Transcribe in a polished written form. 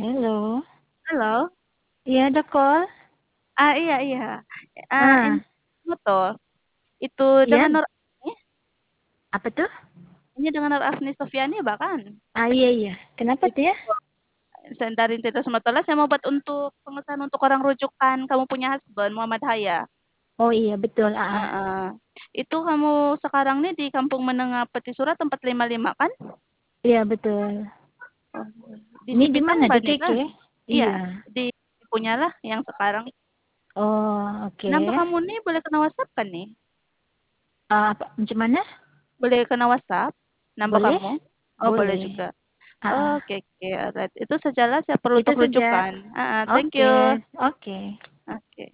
Halo. Halo? Iya, ada call. Iya iya. Ini Ah, tuh, itu iya. dengan Nur Afni, Apa tuh? ini dengan Nur Afni Sufiani bahkan. Ah, iya, iya. Kenapa tuh Itu ya? saya dari Tita Sumatera, saya mau buat untuk pengesahan untuk orang rujukan kamu punya husband, Muhammad Haya. Oh iya, betul. Heeh. Itu kamu sekarang nih di Kampung Menengah Petisura tempat 55 kan? Iya, betul. Oh, di Ini di Sipitang mana? Di banyak KK? kan? Iya, Iya. di punyalah yang sekarang. Oh, Nambah oke. kamu nih boleh kena WhatsApp kan nih? Apa? Macam mana? Boleh kena WhatsApp? Nambah Boleh? kamu? Oh, Boleh boleh. juga. Ah, Oke, oke, alright. Itu sajalah saya perlu itu untuk saja. rujukan. Thank Oke, you. oke. Oke.